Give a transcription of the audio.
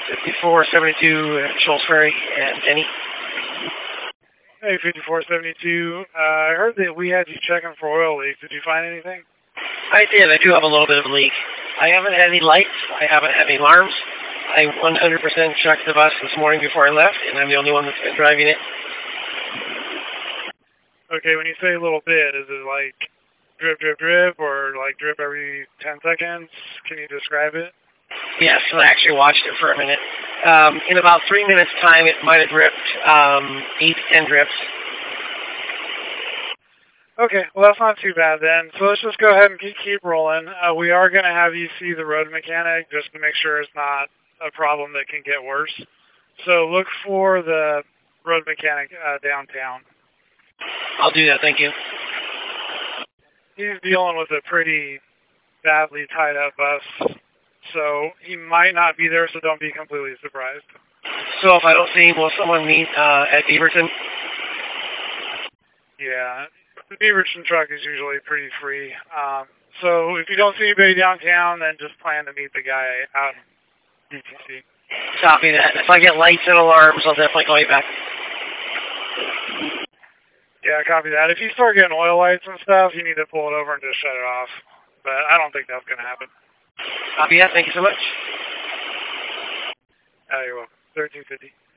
5472 at Shoals Ferry and Denny. Hey, 5472. I heard that we had you checking for oil leaks. Did you find anything? I did. I do have a little bit of a leak. I haven't had any lights. I haven't had any alarms. I 100% checked the bus this morning before I left, and I'm the only one that's been driving it. Okay, when you say a little bit, is it like drip, drip, drip, or like drip every 10 seconds? Can you describe it? Yes, I actually watched it for a minute. In about 3 minutes' time, it might have dripped 8 to 10 drips. Okay, well, that's not too bad then. So let's just go ahead and keep rolling. We are going to have you see the road mechanic just to make sure it's not a problem that can get worse. So look for the road mechanic downtown. I'll do that, thank you. He's dealing with a pretty badly tied up bus, so he might not be there, so don't be completely surprised. So if I don't see him, will someone meet at Beaverton? Yeah, the Beaverton truck is usually pretty free. So if you don't see anybody downtown, then just plan to meet the guy out in DTC. Copy that. If I get lights and alarms, I'll definitely call you back. Yeah, copy that. If you start getting oil lights and stuff, you need to pull it over and just shut it off. But I don't think that's going to happen. Copy that. Thank you so much. You're welcome. 1350.